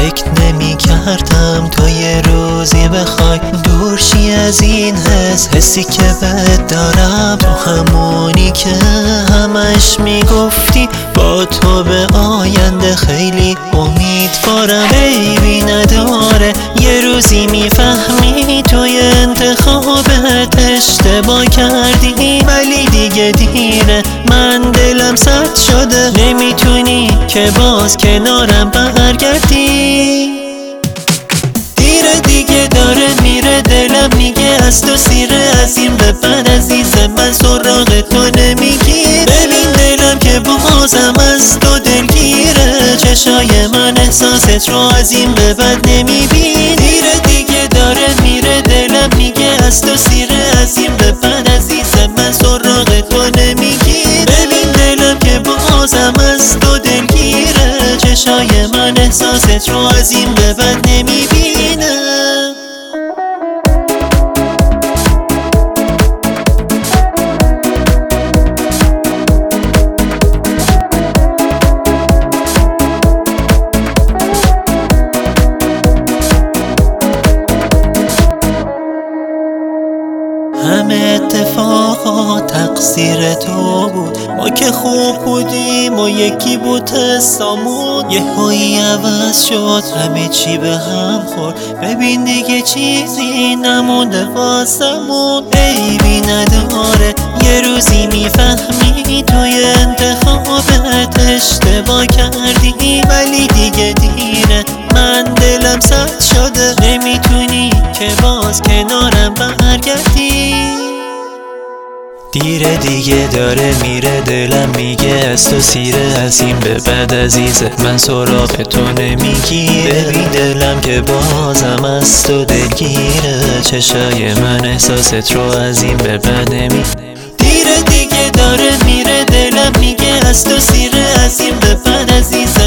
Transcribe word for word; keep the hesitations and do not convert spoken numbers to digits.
فکر نمی کردم تا یه روزی بخوای دورشی از این حس، حسی که بهت دارم. تو همونی که همش میگفتی با تو به آینده خیلی امیدوارم. بیبی نداره یه روزی میفهمی توی انتخابت اشتباه کردی، ولی دیگه دیره، من دلم سرد شده، نمیتونی که باز کنارم برگردی. دیره دیگه داره میره، دلم میگه از تو سیره، از این به بعد عزیز من سراغ تو نمیگیره. ببین دلم که بازم از تو دلگیره، چشای من احساست رو از این به بعد نمیبین. دیره دیگه داره میره، دلم میگه از تو سیره، از این به بعد عزیز من سراغ تو نمیگیره. ببین دلم که بازم از تو دلگیره، چشای من احساست رو از این به بعد نمیبینه. همه اتفاقات تقصیر تو بود، ما که خوب بودیم و یکی بود حسامون. یه هایی عوض شد، همه چی به هم خورد، ببین دیگه چیزی نمونده واسمون. بیبی نداره یه روزی میفهمی توی انتخابت اشتباه کردی، ولی دیگه دیره، من دلم سرد شده، نمیتونی که باز کنارم برگردی. دیره دیگه داره میره، دلم میگه از تو سیره، از این به بعد عزیز من سراغ تو نمیگیره. ببین دلم که بازم از تو دلگیره، چشای من احساست رو از این به بعد نمی. دیره دیگه داره میره، دلم میگه از تو سیره، از این به بعد عزیز